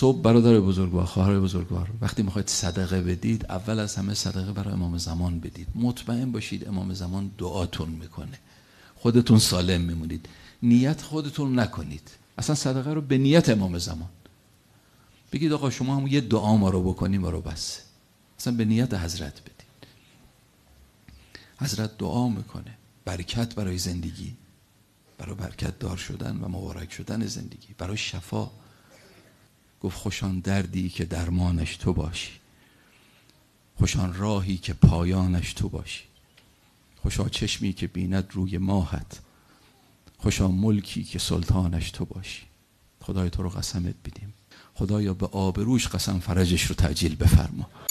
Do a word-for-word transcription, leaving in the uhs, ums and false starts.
صبح برادر بزرگوار، خواهر بزرگوار، وقتی میخواید صدقه بدید اول از همه صدقه برای امام زمان بدید. مطمئن باشید امام زمان دعاتون میکنه، خودتون سالم میمونید. نیت خودتون نکنید، اصلا صدقه رو به نیت امام زمان بگید آقا شما هم یه دعا ما رو بکنیم ما رو بس، اصلا به نیت حضرت بدید. حضرت دعا میکنه برکت برای زندگی، برای برکت دار شدن و مبارک شدن زندگی، برای شفا. گفت خوشان دردی که درمانش تو باشی، خوشان راهی که پایانش تو باشی، خوشا چشمی که بیند روی ماهت، خوشا ملکی که سلطانش تو باشی. خدای تو رو قسمت بدیم، خدایا به آبروش قسم فرجش رو تعجیل بفرما.